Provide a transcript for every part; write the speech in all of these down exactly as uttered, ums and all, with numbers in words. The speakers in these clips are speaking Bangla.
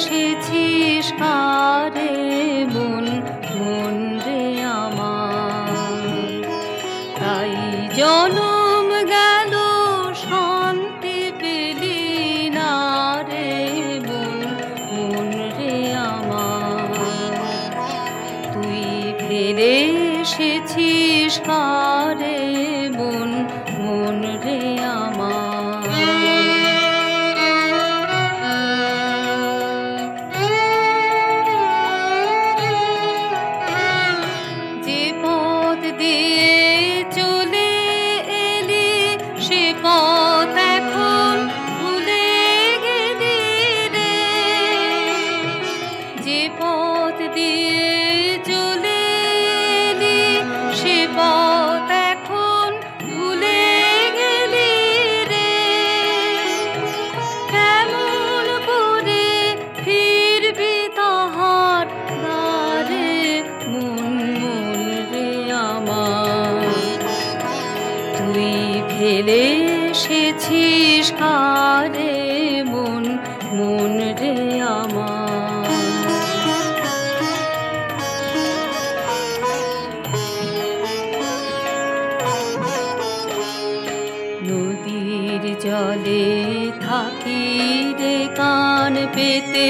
এসেছিস কারে মন মন রে আমার, তাই জনম গেল শান্তি পেলি না রে মন মন রে আমার। তুই ফিরে এসেছিস কারে মন মন রে আমার। যে পথ দিয়ে চলে এলি সে পথ এখন ভুলে গেলি রে। যে পথ দিয়ে চলে এলি সে পথ এখন ভুলে গেলি রে। কেমন করে ফিরবি তাহার দ্বারে মন মন রে আমার। তুই ফেলে এসেছিস কারে মন মন রে আমার। নদীর জলে থাকি রে কান পেতে,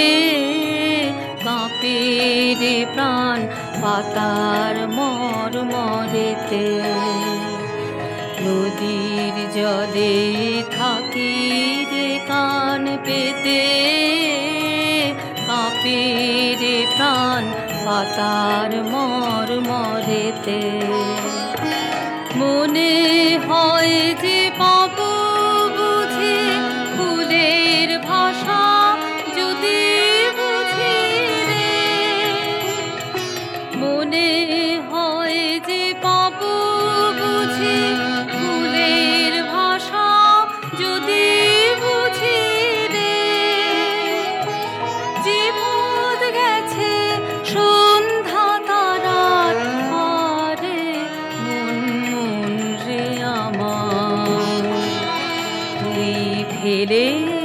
কাঁপে রে প্রাণ পাতার মর মরেতে। নদীর জলে থাকি রে কান পেতে, কাঁপে রে প্রাণ পাতার মর মরেতে। মনে হয় যে পাবো বুঝি ফুলের ভাষা যদি বুঝি রে। মনে হয় যে পাবো বুঝি ফুলের ভাষা যদি বুঝি রে। যে পথ গেছে সন্ধ্যা তারার আরে মন মন রে আমার। তুই ফেলে